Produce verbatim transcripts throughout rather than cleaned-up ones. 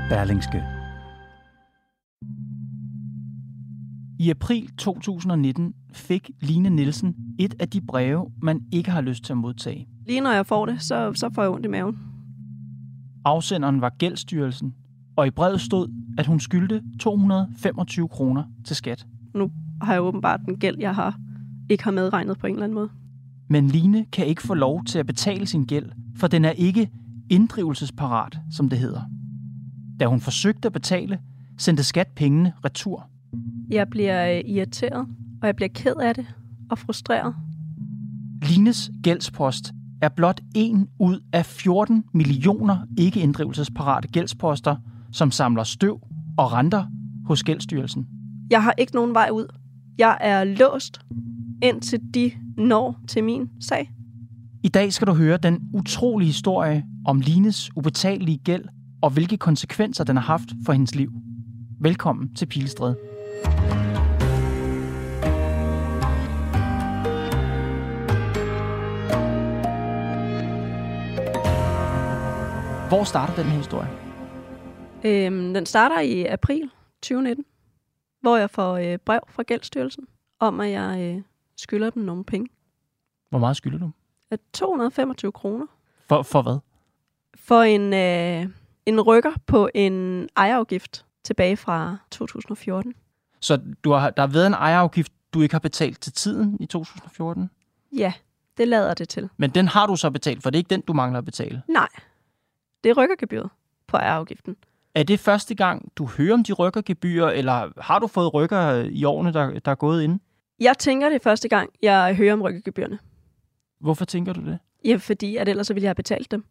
Berlingske. I april to tusind nitten fik Line Nielsen et af de breve, man ikke har lyst til at modtage. Lige når jeg får det, så, så får jeg ondt i maven. Afsenderen var Gældsstyrelsen, og i brevet stod, at hun skyldte to hundrede og femogtyve kroner til skat. Nu har jeg åbenbart den gæld, jeg har ikke har medregnet på en eller anden måde. Men Line kan ikke få lov til at betale sin gæld, for den er ikke inddrivelsesparat, som det hedder. Da hun forsøgte at betale, sendte skat pengene retur. Jeg bliver irriteret, og jeg bliver ked af det og frustreret. Lines gældspost er blot en ud af fjorten millioner ikke inddrivelsesparate gældsposter, som samler støv og renter hos Gældsstyrelsen. Jeg har ikke nogen vej ud. Jeg er låst, indtil de når til min sag. I dag skal du høre den utrolige historie om Lines ubetalelige gæld og hvilke konsekvenser den har haft for hendes liv. Velkommen til Pilestræde. Hvor starter den her historie? Øhm, den starter i april tyve nitten, hvor jeg får øh, brev fra Gældsstyrelsen om, at jeg øh, skylder dem nogle penge. Hvor meget skylder du? to hundrede og femogtyve kroner. For, for hvad? For en, øh, en rykker på en ejerafgift tilbage fra to tusind og fjorten. Så du har, der har været en ejerafgift, du ikke har betalt til tiden i to tusind og fjorten? Ja, det lader det til. Men den har du så betalt, for det er ikke den, du mangler at betale? Nej, det er rykkergebyret på ejerafgiften. Er det første gang, du hører om de rykkergebyrer, eller har du fået rykker i årene, der, der er gået ind? Jeg tænker, det er første gang, jeg hører om rykkergebyrerne. Hvorfor tænker du det? Ja, fordi at ellers så ville jeg have betalt dem.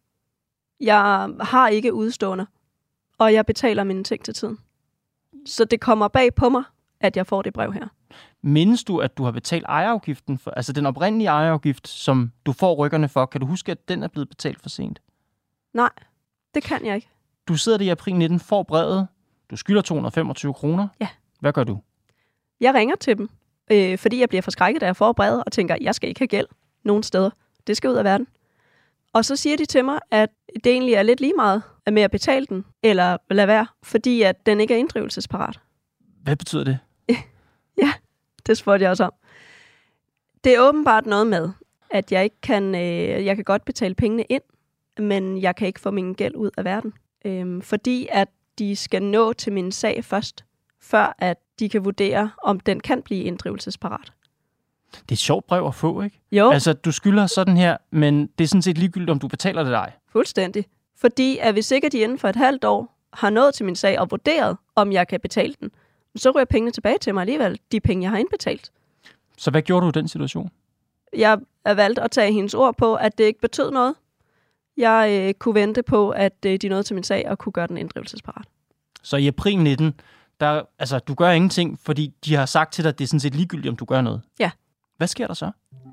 Jeg har ikke udstående, og jeg betaler mine ting til tiden. Så det kommer bag på mig, at jeg får det brev her. Mindes du, at du har betalt ejerafgiften for, altså den oprindelige ejerafgift, som du får rykkerne for? Kan du huske, at den er blevet betalt for sent? Nej, det kan jeg ikke. Du sidder der i april nitten, får brevet, du skylder to hundrede og femogtyve kroner. Ja. Hvad gør du? Jeg ringer til dem, øh, fordi jeg bliver forskrækket, da jeg får brevet, og tænker, jeg skal ikke have gæld nogen steder. Det skal ud af verden. Og så siger de til mig, at det egentlig er lidt lige meget med at betale den, eller lade være, fordi at den ikke er inddrivelsesparat. Hvad betyder det? Ja, det spurgte jeg også om. Det er åbenbart noget med, at jeg ikke kan, øh, jeg kan godt betale pengene ind, men jeg kan ikke få min gæld ud af verden. Øhm, fordi at de skal nå til min sag først, før at de kan vurdere, om den kan blive inddrivelsesparat. Det er et sjovt brev at få, ikke? Jo. Altså, du skylder sådan her, men det er sådan set ligegyldigt, om du betaler det dig. Fuldstændig. Fordi at hvis ikke de inden for et halvt år har nået til min sag og vurderet, om jeg kan betale den, så ryger pengene tilbage til mig alligevel, de penge, jeg har indbetalt. Så hvad gjorde du i den situation? Jeg er valgt at tage hendes ord på, at det ikke betød noget. Jeg øh, kunne vente på, at øh, de nåede til min sag og kunne gøre den inddrivelsesparat. Så i april nitten, der, altså, du gør ingenting, fordi de har sagt til dig, at det er sådan set ligegyldigt, om du gør noget. Ja. Hvad sker der så?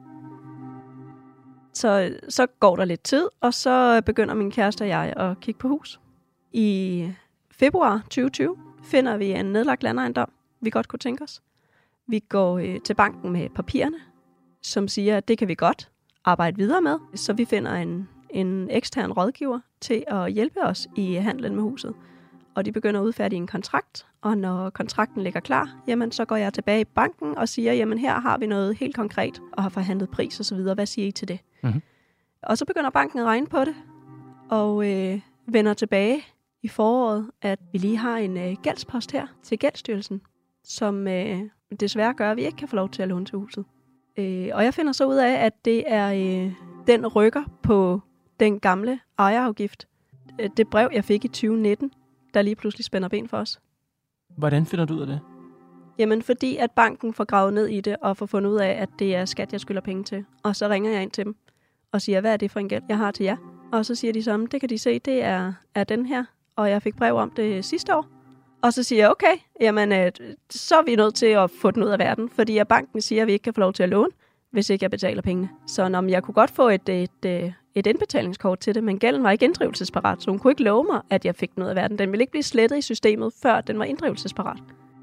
Så, så går der lidt tid, og så begynder min kæreste og jeg at kigge på hus. I februar tyve tyve finder vi en nedlagt landejendom, vi godt kunne tænke os. Vi går øh, til banken med papirerne, som siger, at det kan vi godt arbejde videre med. Så vi finder en, en ekstern rådgiver til at hjælpe os i handlen med huset. Og de begynder at udfærdige en kontrakt, og når kontrakten ligger klar, jamen så går jeg tilbage i banken og siger, jamen her har vi noget helt konkret, og har forhandlet pris og så videre. Hvad siger I til det? Mm-hmm. Og så begynder banken at regne på det, og øh, vender tilbage i foråret, at vi lige har en øh, gældspost her til Gældsstyrelsen, som øh, desværre gør, at vi ikke kan få lov til at låne til huset. Øh, og jeg finder så ud af, at det er øh, den rykker på den gamle ejerafgift. Det brev, jeg fik i tyve nitten, der lige pludselig spænder ben for os. Hvordan finder du ud af det? Jamen, fordi at banken får gravet ned i det, og får fundet ud af, at det er skat, jeg skylder penge til. Og så ringer jeg ind til dem, og siger, hvad er det for en gæld, jeg har til jer? Og så siger de så, det kan de se, det er, er den her, og jeg fik brev om det sidste år. Og så siger jeg, okay, jamen, så er vi nødt til at få den ud af verden, fordi at banken siger, at vi ikke kan få lov til at låne, hvis ikke jeg betaler pengene. Så når jeg kunne godt få et, et, et, et indbetalingskort til det, men gælden var ikke inddrivelsesparat, så hun kunne ikke love mig, at jeg fik den ud af verden. Den ville ikke blive slettet i systemet, før den var inddrivelsesparat.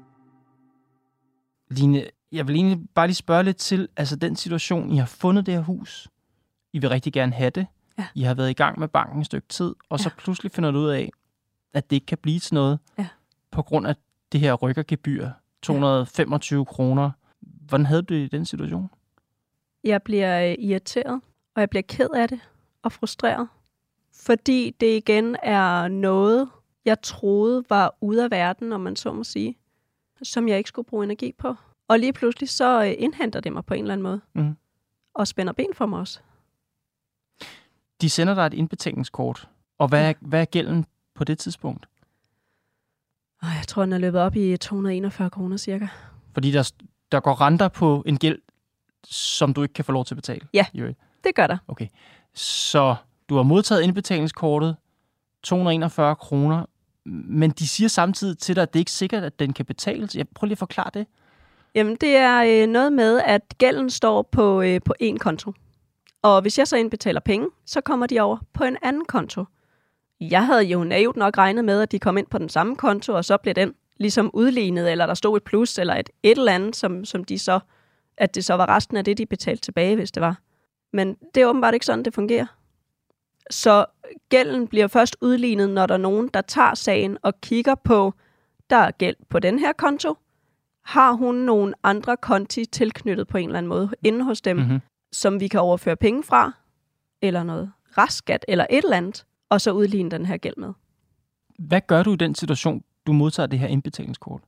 Line, jeg vil egentlig bare lige spørge lidt til, altså den situation, I har fundet det her hus. I vil rigtig gerne have det. Ja. I har været i gang med banken et stykke tid, og så ja. pludselig finder du ud af, at det ikke kan blive til noget, ja. på grund af det her rykkergebyr, to hundrede og femogtyve ja. kroner. Hvordan havde du det i den situation? Jeg bliver irriteret, og jeg bliver ked af det og frustreret. Fordi det igen er noget, jeg troede var ude af verden, om man så må sige, som jeg ikke skulle bruge energi på. Og lige pludselig så indhenter det mig på en eller anden måde. Mm. Og spænder ben for mig også. De sender dig et indbetalingskort. Og hvad er, hvad er gælden på det tidspunkt? Jeg tror, den er løbet op i to hundrede og enogfyrre kroner cirka. Fordi der, der går renter på en gæld, som du ikke kan få lov til at betale? Ja, det gør der. Okay. Så du har modtaget indbetalingskortet, to hundrede og enogfyrre kroner, men de siger samtidig til dig, at det ikke er sikkert, at den kan betales. Jeg prøver lige at forklare det. Jamen, det er øh, noget med, at gælden står på, øh, på én konto. Og hvis jeg så indbetaler penge, så kommer de over på en anden konto. Jeg havde jo naivt nok regnet med, at de kom ind på den samme konto, og så blev den ligesom udlignet, eller der stod et plus, eller et, et eller andet, som, som de så, at det så var resten af det, de betalte tilbage, hvis det var. Men det er åbenbart ikke sådan, det fungerer. Så gælden bliver først udlignet, når der er nogen, der tager sagen og kigger på, der er gæld på den her konto. Har hun nogle andre konti tilknyttet på en eller anden måde inde hos dem, mm-hmm. som vi kan overføre penge fra, eller noget restskat, eller et eller andet, og så udligne den her gæld med. Hvad gør du i den situation, du modtager det her indbetalingskort?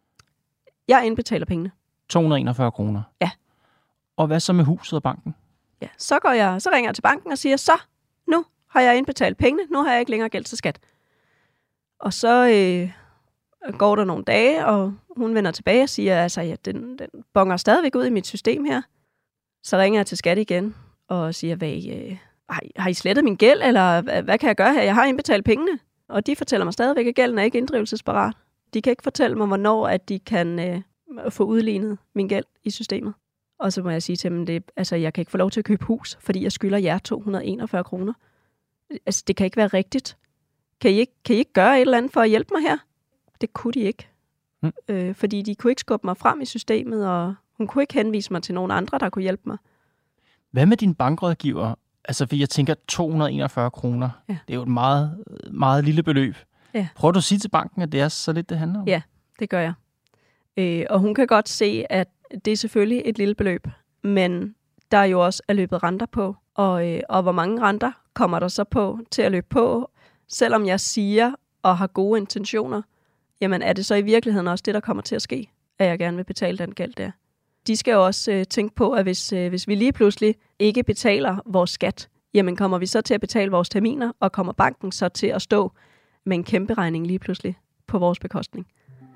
Jeg indbetaler pengene. to hundrede og enogfyrre kroner? Ja. Og hvad så med huset og banken? Ja, så, går jeg, så ringer jeg til banken og siger, så, nu har jeg indbetalt pengene, nu har jeg ikke længere gæld til skat. Og så øh, går der nogle dage, og hun vender tilbage og siger, altså, ja, den, den bonger stadigvæk ud i mit system her. Så ringer jeg til skat igen og siger, hvad, øh, har, I, har I slettet min gæld, eller hvad, hvad kan jeg gøre her? Jeg har indbetalt pengene. Og de fortæller mig stadigvæk, at gælden er ikke inddrivelsesparat. De kan ikke fortælle mig, hvornår at de kan øh, få udlignet min gæld i systemet. Og så må jeg sige til dem, det, altså, jeg kan ikke få lov til at købe hus, fordi jeg skylder jer to hundrede og enogfyrre kroner. Altså, det kan ikke være rigtigt. Kan I ikke, kan I ikke gøre et eller andet for at hjælpe mig her? Det kunne de ikke. Mm. Øh, fordi de kunne ikke skubbe mig frem i systemet, og hun kunne ikke henvise mig til nogen andre, der kunne hjælpe mig. Hvad med din bankrådgiver? Altså, for jeg tænker, to hundrede og enogfyrre kroner, ja. Det er jo et meget, meget lille beløb. Ja. Prøver du at sige til banken, at det er så lidt, det handler om? Ja, det gør jeg. Øh, og hun kan godt se, at det er selvfølgelig et lille beløb, men der er jo også er løbet renter på. Og, øh, og hvor mange renter kommer der så på til at løbe på? Selvom jeg siger og har gode intentioner, jamen er det så i virkeligheden også det, der kommer til at ske, at jeg gerne vil betale den gæld der? De skal jo også øh, tænke på, at hvis, øh, hvis vi lige pludselig ikke betaler vores skat, jamen kommer vi så til at betale vores terminer, og kommer banken så til at stå med en kæmpe regning lige pludselig på vores bekostning.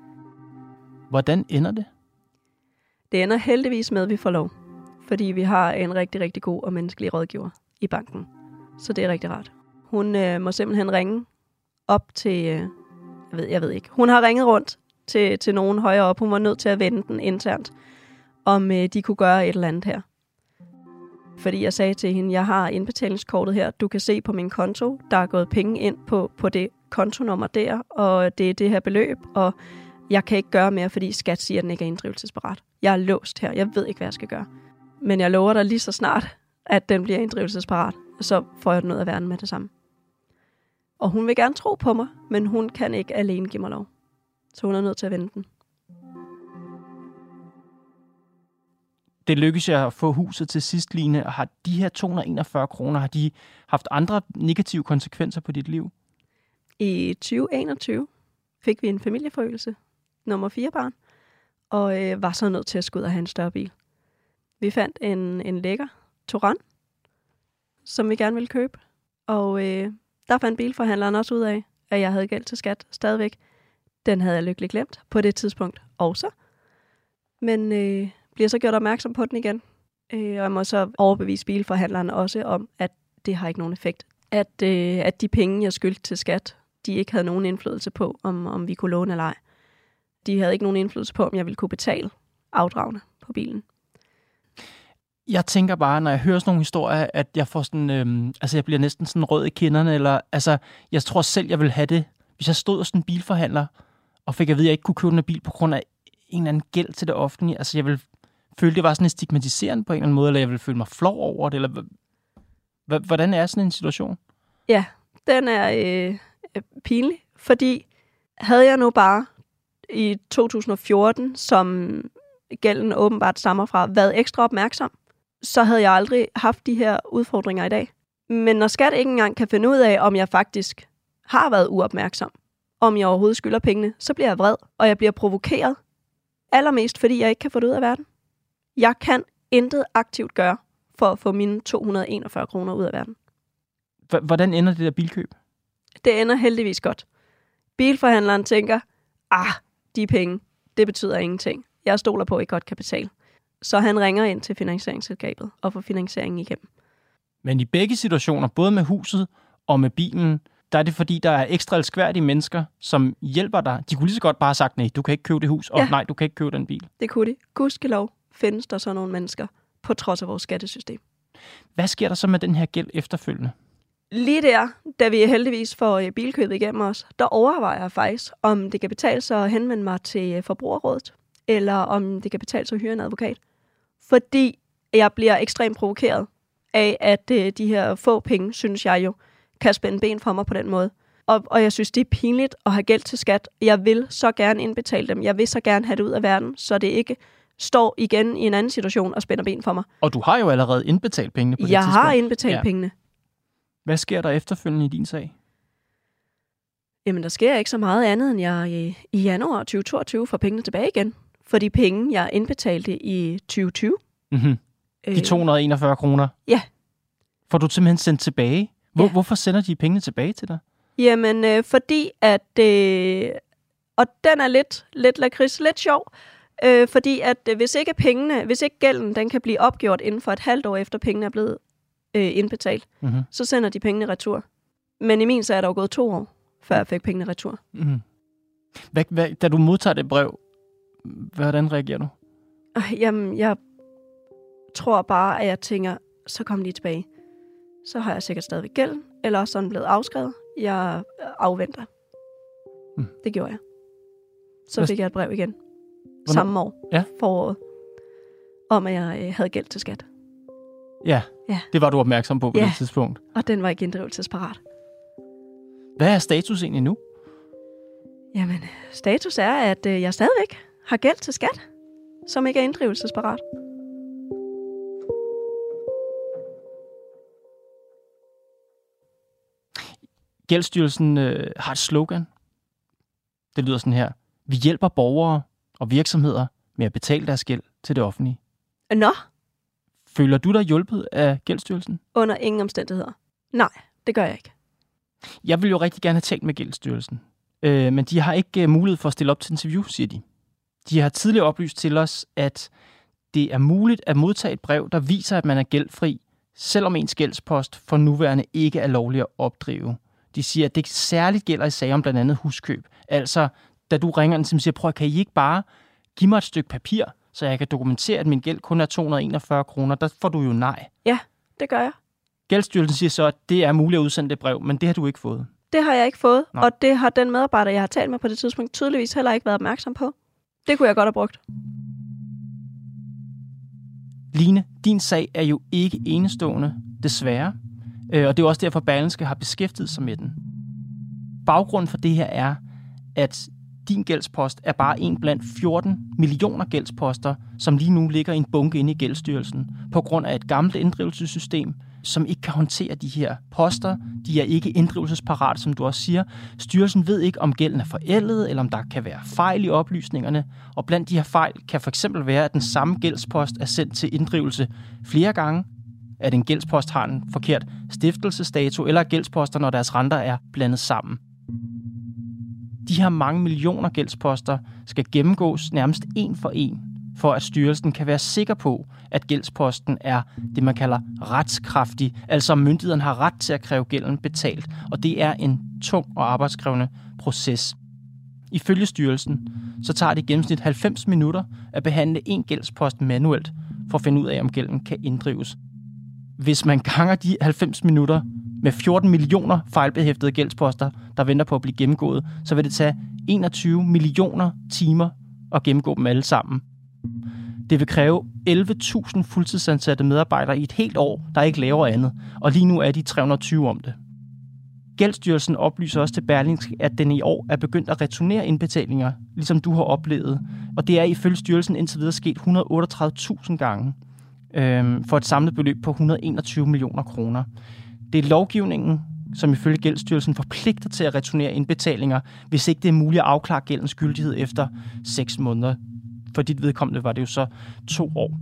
Hvordan ender det? Det ender heldigvis med, at vi får lov. Fordi vi har en rigtig, rigtig god og menneskelig rådgiver i banken. Så det er rigtig rart. Hun øh, må simpelthen ringe op til... Øh, jeg, ved, jeg ved ikke. Hun har ringet rundt til, til nogen højere op. Hun var nødt til at vende den internt, om øh, de kunne gøre et eller andet her. Fordi jeg sagde til hende, jeg har indbetalingskortet her. Du kan se på min konto, der er gået penge ind på, på det kontonummer der, og det er det her beløb, og jeg kan ikke gøre mere, fordi skat siger, at den ikke er inddrivelsesparat. Jeg er låst her. Jeg ved ikke, hvad jeg skal gøre. Men jeg lover dig lige så snart, at den bliver inddrivelsesparat, så får jeg den ud af verden med det samme. Og hun vil gerne tro på mig, men hun kan ikke alene give mig lov. Så hun er nødt til at vende den. Det lykkes jeg at få huset til sidst, Line. Og har de her to hundrede og enogfyrre kroner, har de haft andre negative konsekvenser på dit liv? I tyve enogtyve fik vi en familieforøgelse, nummer fire barn, og øh, var så nødt til at skulle ud og have en større bil. Vi fandt en, en lækker Touran, som vi gerne ville købe, og øh, der fandt bilforhandleren også ud af, at jeg havde gæld til skat stadigvæk. Den havde jeg lykkeligt glemt på det tidspunkt også, men øh, bliver så gjort opmærksom på den igen. Øh, og jeg må så overbevise bilforhandleren også om, at det har ikke nogen effekt. At, øh, at de penge, jeg skyldte til skat, de ikke havde nogen indflydelse på, om, om vi kunne låne eller ej. De havde ikke nogen indflydelse på, om jeg ville kunne betale afdragene på bilen. Jeg tænker bare, når jeg hører sådan nogle historier, at jeg får sådan, øhm, altså jeg bliver næsten sådan rød i kinderne, eller altså, jeg tror selv, jeg vil have det, hvis jeg stod hos en bilforhandler, og fik at vide, at jeg ikke kunne købe en bil på grund af en eller anden gæld til det offentlige. Altså jeg vil føle, det var sådan en stigmatiserende på en eller anden måde, eller jeg vil føle mig flov over det, eller hvordan er sådan en situation? Ja, den er øh, pinlig Fordi havde jeg nu bare i to tusind og fjorten, som gælden åbenbart stammer fra, været ekstra opmærksom, så havde jeg aldrig haft de her udfordringer i dag. Men når skat ikke engang kan finde ud af, om jeg faktisk har været uopmærksom, om jeg overhovedet skylder pengene, så bliver jeg vred, og jeg bliver provokeret. Allermest, fordi jeg ikke kan få det ud af verden. Jeg kan intet aktivt gøre for at få mine to hundrede og enogfyrre kroner ud af verden. Hvordan ender det der bilkøb? Det ender heldigvis godt. Bilforhandleren tænker, ah, de penge, det betyder ingenting. Jeg stoler på, at I godt kan betale. Så han ringer ind til finansieringsselskabet og får finansieringen igennem. Men i begge situationer, både med huset og med bilen, der er det fordi, der er ekstra elskværdige mennesker, som hjælper dig. De kunne lige så godt bare have sagt, nej, du kan ikke købe det hus, og ja. nej, du kan ikke købe den bil. Det kunne de. Gudskelov findes der så nogle mennesker, på trods af vores skattesystem. Hvad sker der så med den her gæld efterfølgende? Lige der, da vi heldigvis får bilkøbet igennem os, der overvejer jeg faktisk, om det kan betale sig at henvende mig til Forbrugerrådet, eller om det kan betale sig at hyre en advokat. Fordi jeg bliver ekstremt provokeret af, at øh, de her få penge, synes jeg jo, kan spænde ben for mig på den måde. Og, og jeg synes, det er pinligt at have gæld til skat. Jeg vil så gerne indbetale dem. Jeg vil så gerne have det ud af verden, så det ikke står igen i en anden situation og spænder ben for mig. Og du har jo allerede indbetalt pengene på det jeg tidspunkt. Jeg har indbetalt ja. pengene. Hvad sker der efterfølgende i din sag? Jamen, der sker ikke så meget andet, end jeg i, i januar tyve toogtyve får pengene tilbage igen. For de penge, jeg indbetalte i tyve tyve. Mm-hmm. De to hundrede og enogfyrre kroner? Ja. Får du simpelthen sendt tilbage? Hvor, ja. Hvorfor sender de pengene tilbage til dig? Jamen, øh, fordi at... Øh, og den er lidt, lidt lakrids, lidt sjov. Øh, fordi at øh, hvis ikke pengene, hvis ikke gælden, den kan blive opgjort inden for et halvt år efter pengene er blevet øh, indbetalt, mm-hmm. så sender de pengene retur. Men i min sag er der jo gået to år, før jeg fik pengene retur. Mm-hmm. Hvad, hvad, da du modtager det brev, hvordan reagerer du? Øh, jamen, jeg tror bare, at jeg tænker, så kom de tilbage. Så har jeg sikkert stadigvæk gælden, eller også sådan blevet afskrevet. Jeg afventer. Mm. Det gjorde jeg. Så fik jeg et brev igen. Hvornår? Samme år, ja. foråret, om at jeg øh, havde gæld til skat. Ja, ja, det var du opmærksom på på ja. det tidspunkt. Og den var ikke inddrivelsesparat. Hvad er status egentlig nu? Jamen, status er, at øh, jeg stadigvæk har gæld til skat, som ikke er inddrivelsesparat. Gældsstyrelsen øh, har et slogan. Det lyder sådan her. Vi hjælper borgere og virksomheder med at betale deres gæld til det offentlige. Nå. Føler du dig hjulpet af Gældsstyrelsen? Under ingen omstændigheder. Nej, det gør jeg ikke. Jeg vil jo rigtig gerne have talt med Gældsstyrelsen, øh, men de har ikke uh, mulighed for at stille op til interview, siger de. De har tidligere oplyst til os, at det er muligt at modtage et brev, der viser, at man er gældfri, selvom ens gældspost for nuværende ikke er lovlig at opdrive. De siger, at det særligt gælder i sager om blandt andet huskøb. Altså, da du ringer ind til dem og siger, prøv, kan I ikke bare give mig et stykke papir, så jeg kan dokumentere, at min gæld kun er to hundrede og enogfyrre kroner, der får du jo nej. Ja, det gør jeg. Gældsstyrelsen siger så, at det er muligt at udsende det brev, men det har du ikke fået. Det har jeg ikke fået, nej. Og det har den medarbejder, jeg har talt med på det tidspunkt, tydeligvis heller ikke været opmærksom på. Det kunne jeg godt have brugt. Line, din sag er jo ikke enestående, desværre. Og det er også derfor, Berlingske har beskæftiget sig med den. Baggrunden for det her er, at din gældspost er bare en blandt fjorten millioner gældsposter, som lige nu ligger i en bunke inde i Gældsstyrelsen, på grund af et gammelt inddrivelsessystem, som ikke kan håndtere de her poster. De er ikke inddrivelsesparate, som du også siger. Styrelsen ved ikke, om gælden er forældet, eller om der kan være fejl i oplysningerne. Og blandt de her fejl kan for eksempel være, at den samme gældspost er sendt til inddrivelse flere gange, at en gældspost har en forkert stiftelsesdato, eller gældsposter, når deres renter er blandet sammen. De her mange millioner gældsposter skal gennemgås nærmest en for en, for at styrelsen kan være sikker på, at gældsposten er det, man kalder retskraftig, altså myndighederne har ret til at kræve gælden betalt, og det er en tung og arbejdskrævende proces. Ifølge styrelsen, så tager det i gennemsnit halvfems minutter at behandle en gældspost manuelt, for at finde ud af, om gælden kan inddrives. Hvis man ganger de halvfems minutter med fjorten millioner fejlbehæftede gældsposter, der venter på at blive gennemgået, så vil det tage enogtyve millioner timer at gennemgå dem alle sammen. Det vil kræve elleve tusind fuldtidsansatte medarbejdere i et helt år, der ikke laver andet, og lige nu er de tre hundrede og tyve om det. Gældsstyrelsen oplyser også til Berlingske, at den i år er begyndt at returnere indbetalinger, ligesom du har oplevet. Og det er ifølge styrelsen indtil videre sket et hundrede og otteogtredive tusind gange øh, for et samlet beløb på et hundrede og enogtyve millioner kroner. Det er lovgivningen, som ifølge Gældsstyrelsen forpligter til at returnere indbetalinger, hvis ikke det er muligt at afklare gældens gyldighed efter seks måneder. For dit vedkommende var det jo så to år.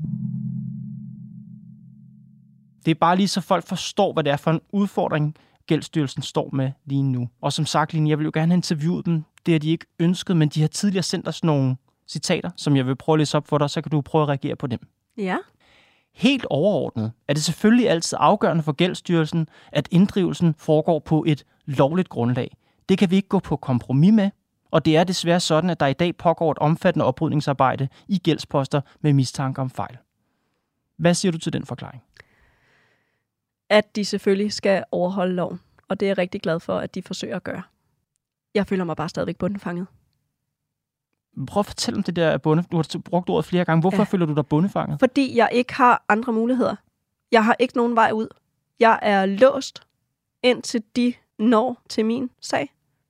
Det er bare lige så folk forstår, hvad det er for en udfordring, Gældsstyrelsen står med lige nu. Og som sagt, Line, jeg vil jo gerne have interviewet dem. Det har de ikke ønsket, men de har tidligere sendt os nogle citater, som jeg vil prøve at læse op for dig, så kan du prøve at reagere på dem. Ja. Helt overordnet er det selvfølgelig altid afgørende for Gældsstyrelsen, at inddrivelsen foregår på et lovligt grundlag. Det kan vi ikke gå på kompromis med, og det er desværre sådan, at der i dag pågår et omfattende oprydningsarbejde i gældsposter med mistanke om fejl. Hvad siger du til den forklaring? At de selvfølgelig skal overholde loven, og det er jeg rigtig glad for, at de forsøger at gøre. Jeg føler mig bare stadigvæk bundefanget. Prøv at fortælle om det der bunde. Du har brugt ordet flere gange. Hvorfor ja. føler du dig bundefanget? Fordi jeg ikke har andre muligheder. Jeg har ikke nogen vej ud. Jeg er låst, indtil de når til min sag.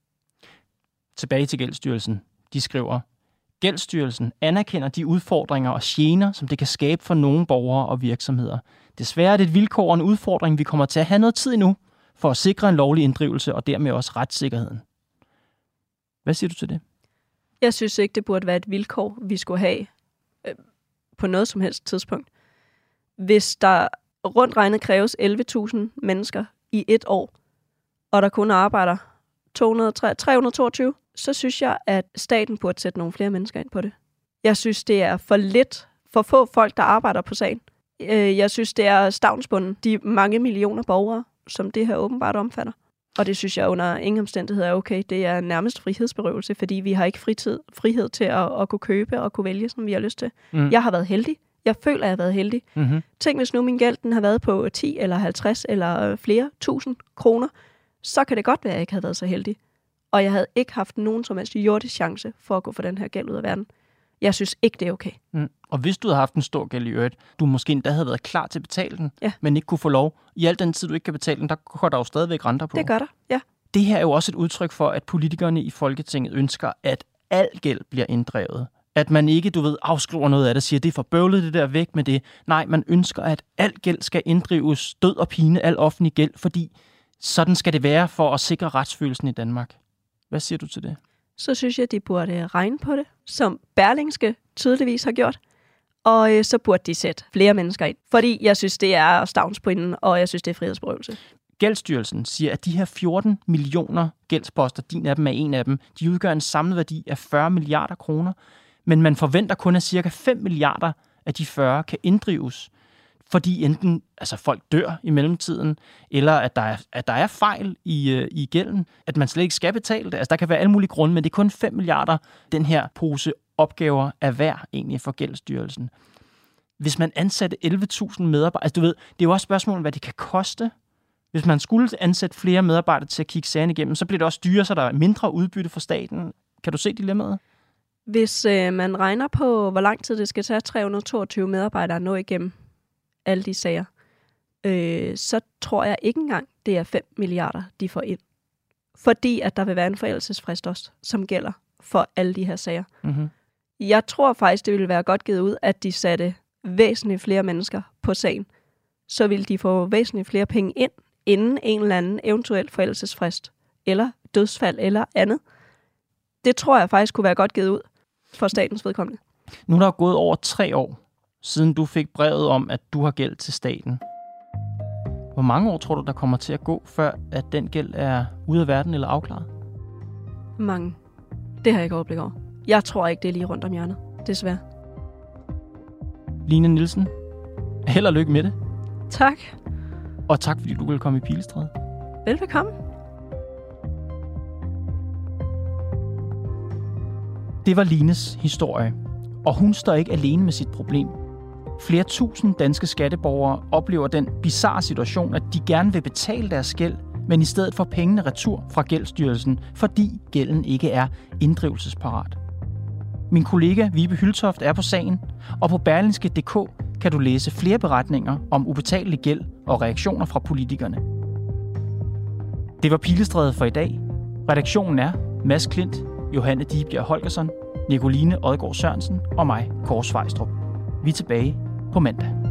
Tilbage til Gældsstyrelsen. De skriver, Gældsstyrelsen anerkender de udfordringer og gener, som det kan skabe for nogle borgere og virksomheder. Desværre er det et vilkår og en udfordring, vi kommer til at have noget tid endnu, for at sikre en lovlig inddrivelse og dermed også retssikkerheden. Hvad siger du til det? Jeg synes ikke, det burde være et vilkår, vi skulle have øh, på noget som helst tidspunkt. Hvis der rundt regnet kræves elleve tusind mennesker i et år, og der kun arbejder tre hundrede og toogtyve, så synes jeg, at staten burde sætte nogle flere mennesker ind på det. Jeg synes, det er for lidt, for få folk, der arbejder på sagen. Jeg synes, det er stavnsbunden, de mange millioner borgere, som det her åbenbart omfatter. Og det synes jeg under ingen omstændigheder er okay. Det er nærmest frihedsberøvelse, fordi vi har ikke fritid, frihed til at, at kunne købe og kunne vælge, som vi har lyst til. Mm. Jeg har været heldig. Jeg føler, at jeg har været heldig. Mm-hmm. Tænk, hvis nu min gæld den har været på ti eller halvtreds eller flere tusind kroner, så kan det godt være, at jeg ikke havde været så heldig. Og jeg havde ikke haft nogen som helst jordisk chance for at gå for den her gæld ud af verden. Jeg synes ikke, det er okay. Mm. Og hvis du havde haft en stor gæld i øvrigt, du måske endda havde været klar til at betale den, ja. men ikke kunne få lov. I al den tid, du ikke kan betale den, der går der jo stadigvæk renter på. Det gør der, ja. Det her er jo også et udtryk for, at politikerne i Folketinget ønsker, at al gæld bliver inddrevet. At man ikke, du ved, afskriver noget af det og siger, det er for bøvlet, det der væk med det. Nej, man ønsker, at al gæld skal inddrives, død og pine, al offentlig gæld, fordi sådan skal det være for at sikre retsfølelsen i Danmark. Hvad siger du til det? Så synes jeg, at de burde regne på det, som Berlingske tydeligvis har gjort. Og øh, så burde de sætte flere mennesker ind. Fordi jeg synes, det er stavnsbunden, og jeg synes, det er frihedsberøvelse. Gældsstyrelsen siger, at de her fjorten millioner gældsposter, din af dem er en af dem, de udgør en samlet værdi af fyrre milliarder kroner. Men man forventer kun, at cirka fem milliarder af de fyrre kan inddrives. Fordi enten altså folk dør i mellemtiden, eller at der er, at der er fejl i, øh, i gælden, at man slet ikke skal betale det. Altså der kan være alle mulige grunde, men det er kun fem milliarder, den her pose opgaver er værd egentlig for Gældsstyrelsen. Hvis man ansatte elleve tusind medarbejdere, altså du ved, det er jo også spørgsmålet, hvad det kan koste. Hvis man skulle ansætte flere medarbejdere til at kigge sagen igennem, så bliver det også dyrere, så der er mindre udbytte for staten. Kan du se dilemmaet? Hvis øh, man regner på, hvor lang tid det skal tage tre hundrede og toogtyve medarbejdere at nå igennem alle de sager, øh, så tror jeg ikke engang, det er fem milliarder, de får ind. Fordi at der vil være en forældelsesfrist også, som gælder for alle de her sager. Mm-hmm. Jeg tror faktisk, det ville være godt givet ud, at de satte væsentligt flere mennesker på sagen. Så ville de få væsentligt flere penge ind, inden en eller anden eventuel forældelsesfrist, eller dødsfald, eller andet. Det tror jeg faktisk kunne være godt givet ud for statens vedkommende. Nu er der gået over tre år, siden du fik brevet om, at du har gæld til staten. Hvor mange år tror du, der kommer til at gå, før at den gæld er ude af verden eller afklaret? Mange. Det har jeg ikke overblik over. Jeg tror ikke, det er lige rundt om hjørnet. Desværre. Line Nielsen, held og lykke med det. Tak. Og tak, fordi du ville komme i Pilestræde. Velbekomme. Det var Lines historie, og hun står ikke alene med sit problem. Flere tusind danske skatteborgere oplever den bizarre situation, at de gerne vil betale deres gæld, men i stedet får pengene retur fra Gældsstyrelsen, fordi gælden ikke er inddrivelsesparat. Min kollega Vibe Hyltoft er på sagen, og på berlingske punktum d k kan du læse flere beretninger om ubetalelig gæld og reaktioner fra politikerne. Det var Pilestræde for i dag. Redaktionen er Mads Klint, Johanne Dibjerg Holgersen, Nicoline Odgaard Sørensen og mig, Kåre Svejstrup. Vi er tilbage på mandag.